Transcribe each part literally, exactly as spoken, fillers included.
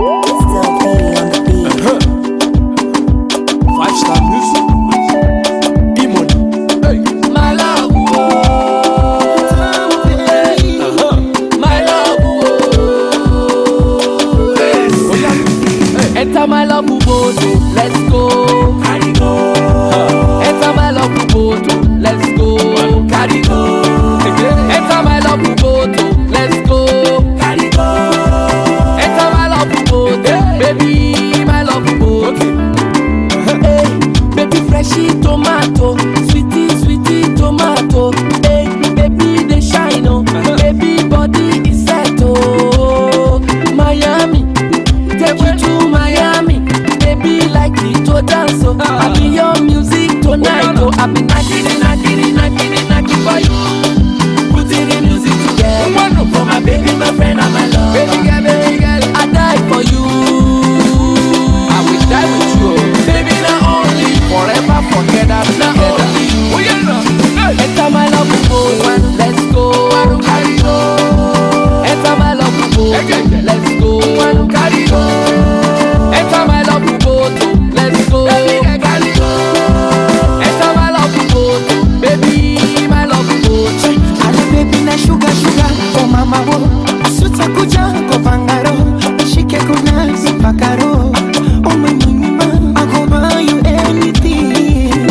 Enter my love boat, let's go. Carry go. Enter my love boat, let's go. Carry go. Enter my love boat, let's go. Carry go. Enter my love boat, baby, my love boat. Hey, baby, freshy tomato, sweetie, sweetie tomato. Hey, baby, they shine oh, baby, body is set oh. Miami, take you to Miami, baby, like it to dance oh. I be your music tonight oh. I be knocking, knocking, knocking, knocking for you. Putting the music together for my baby, my friend, and my love. Baby girl, baby girl, I die for you. I will die with you, baby. Not only forever, forget that. Not only you. Oh yeah, no. Enter my love boat, let's go. Carry go. Enter my love boat, let's go. Carry go. Enter my love boat, let's go. Carry go. Enter my love boat, baby, my love boat. Ale baby na sugar sugar, oh mama wo. Asuta kuja ko bangaro, shike kuna pakaro. Oh my mama, I go buy you anything.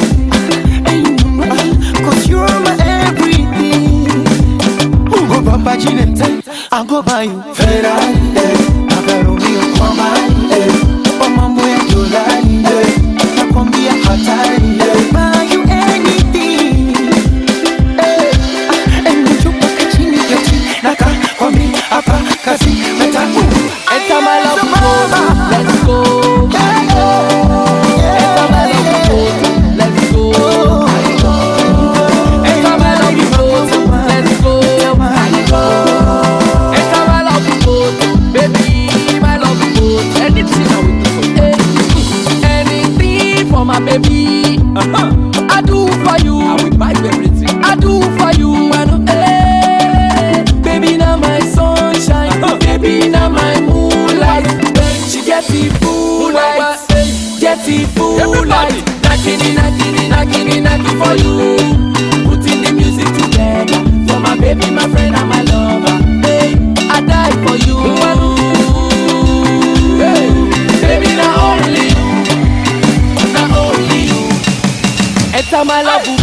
Cause you're my everything. Ugo baba jinete, I go buy you Ferrari. Magaro mio kwa mali. Oh mambo ya Julai. Nakwambia hatari. Buy you anything. Enter my love boat, let's go. Enter my love boat, let's go. Enter my love boat, let's go. Enter my love boat, baby, my love boat. Anything I will do for you, anything for my baby. I do for you. I will buy everything. I do for you. I know, hey, baby, now my sunshine. Baby, now my moonlight. She get the full light. Get the full light. Knocking, knocking, knocking, knocking for you. Putting the music together for my baby, my friend, and my lover. Hey, I die for you. Hey, baby, not only you, not only you. Enter my love.